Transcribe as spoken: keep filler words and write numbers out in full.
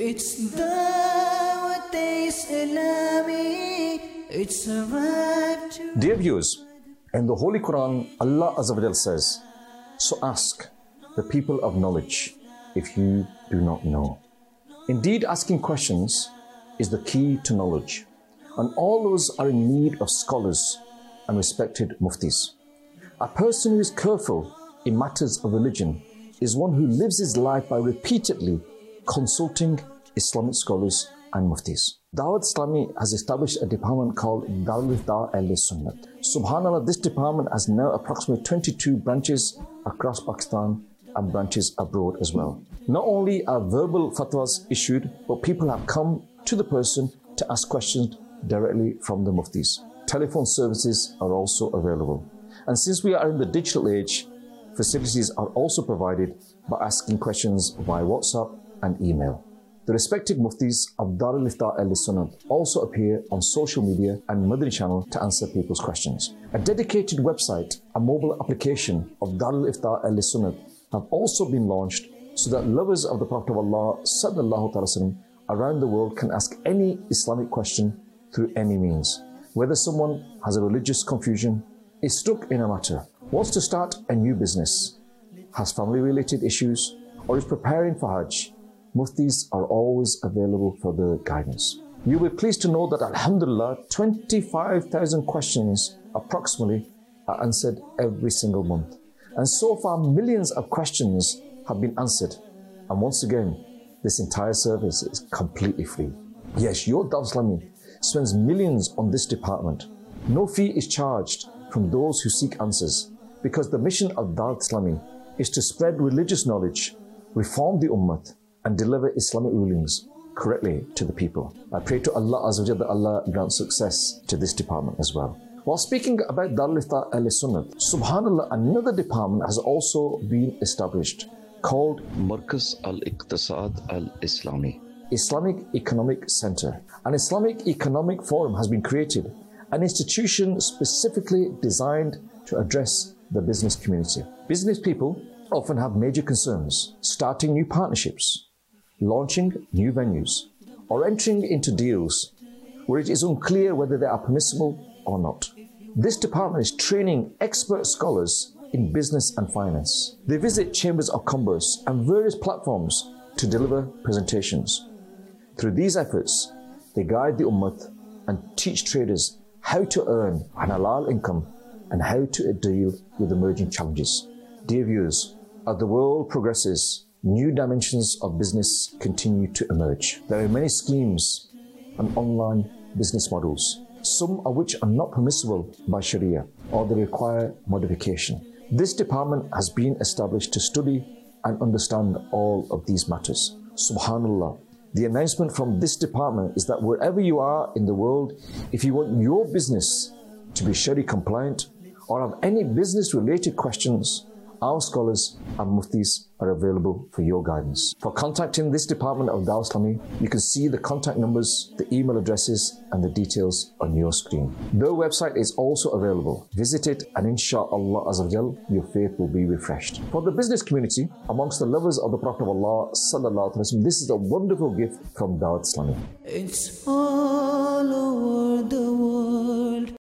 It's Dawat Islami. It's arrived to... Dear viewers, in the Holy Quran, Allah Azza wa Jal says, so ask the people of knowledge if you do not know. Indeed, asking questions is the key to knowledge, and all those are in need of scholars and respected muftis. A person who is careful in matters of religion is one who lives his life by repeatedly consulting Islamic scholars and muftis. Dawat Islami has established a department called Darul Ifta Ahl-e-Sunnat. Subhanallah, this department has now approximately twenty-two branches across Pakistan and branches abroad as well. Not only are verbal fatwas issued, but people have come to the person to ask questions directly from the muftis. Telephone services are also available. And since we are in the digital age, facilities are also provided by asking questions via WhatsApp and email. The respected muftis of Darul Ifta Ahl-e-Sunnat also appear on social media and Madani channel to answer people's questions. A dedicated website, a mobile application of Darul Ifta Ahl-e-Sunnat have also been launched so that lovers of the Prophet of Allah sallallahu alaihi wasallam around the world can ask any Islamic question through any means. Whether someone has a religious confusion, is stuck in a matter, wants to start a new business, has family-related issues, or is preparing for Hajj, muftis are always available for their guidance. You'll be pleased to know that Alhamdulillah, twenty-five thousand questions approximately are answered every single month. And so far, millions of questions have been answered. And once again, this entire service is completely free. Yes, your Dawat Islami spends millions on this department. No fee is charged from those who seek answers, because the mission of Dawat Islami is to spread religious knowledge, reform the ummah, and deliver Islamic rulings correctly to the people. I pray to Allah Azza wa Jalla that Allah grant success to this department as well. While speaking about Darul Ifta Ahl-e-Sunnat, subhanallah, another department has also been established called Markaz Al-Iqtisad Al-Islami, Islamic Economic Center. An Islamic Economic Forum has been created, an institution specifically designed to address the business community. Business people often have major concerns, starting new partnerships, launching new venues, or entering into deals where it is unclear whether they are permissible or not. This department is training expert scholars in business and finance. They visit chambers of commerce and various platforms to deliver presentations. Through these efforts, they guide the ummah and teach traders how to earn an halal income and how to deal with emerging challenges. Dear viewers, as the world progresses, new dimensions of business continue to emerge. There are many schemes and online business models, some of which are not permissible by Sharia or they require modification. This department has been established to study and understand all of these matters. Subhanallah. The announcement from this department is that wherever you are in the world, if you want your business to be Sharia compliant or have any business related questions, our scholars and muftis are available for your guidance. For contacting this department of Dawat Islami, you can see the contact numbers, the email addresses and the details on your screen. Their website is also available. Visit it and inshallah Azza wa Jal, your faith will be refreshed. For the business community, amongst the lovers of the Prophet of Allah sallallahu alaihi wasallam, this is a wonderful gift from Dawat Islami. It's